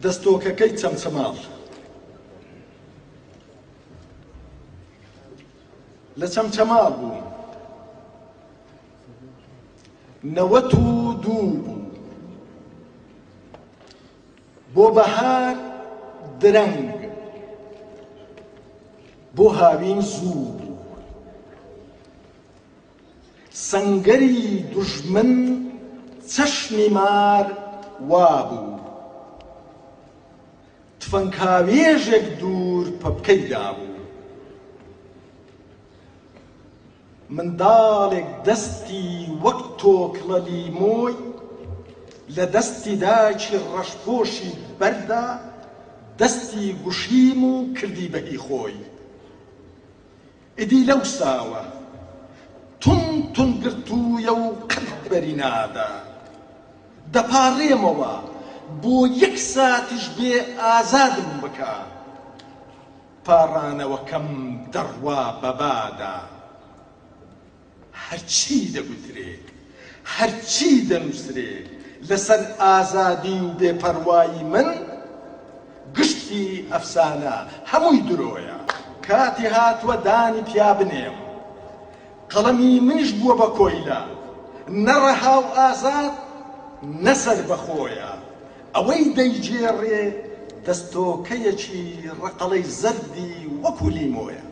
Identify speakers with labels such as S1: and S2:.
S1: دەستۆکەکەی چەمچەماڵ لە چەمچەماڵ بوو، 92 بوو، بۆ بەهار درەنگ، بۆ هاوین زوو بوو، سەنگەری دوژمن چەشمی مار وابوو، تفەنگاوێژێک دوور پەپکەیدا بوو، منداڵێک دەستی وەک تۆکڵە لیمۆی لە دەستی دایکی ڕەشپۆشی بەردا دەستی گوشیم و کردی بەهی خۆی. ئیدی لەو ساوە تون گرتوویە و قەت بەری نادا، دەپاڕێمەوە بۆ یەک ساتیش بێ ئازادم بکە، پاڕانەوەکەم دەڕوا بەبادا. هەرچی دەگوترێ هەرچی دەنووسرێ لەسەر ئازادی و بێپەروایی من، گشتی ئەفسانە هەمووی درۆیە. کاتی هاتووە دانی پیا بنێم، قەڵەمی منیش بووە بە کۆیلە، نەڕەها و ئازاد نەسەر بەخۆیە. ئەوەی دەیجێڕێ دەستۆکەیەکی ڕقەڵەی زەردی وەکو لیمۆیە.